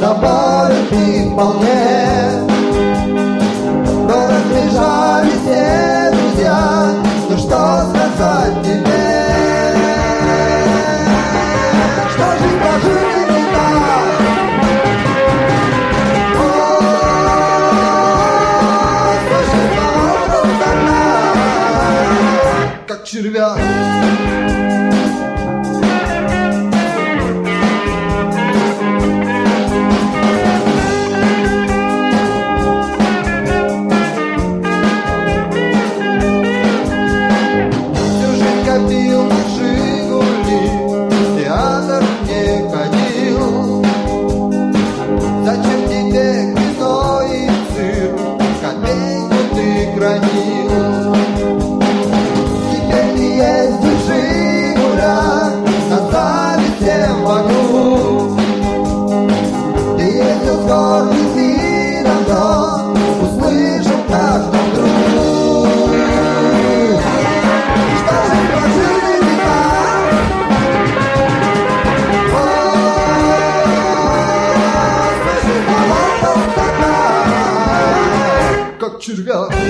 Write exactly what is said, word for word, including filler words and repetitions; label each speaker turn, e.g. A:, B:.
A: заборы ты вполне. Но разбежали все друзья, ну что сказать тебе? Что же прожили не так? О, слышишь, слова она, как червяк. Зачем тебе кино и цирк, копейку ты хранил? Теперь ты ездишь в «Жигулях», назвали всем вокруг. Ты ездил с гордым видом, но услышал каждый друг. Что же прожили века? Как червяк.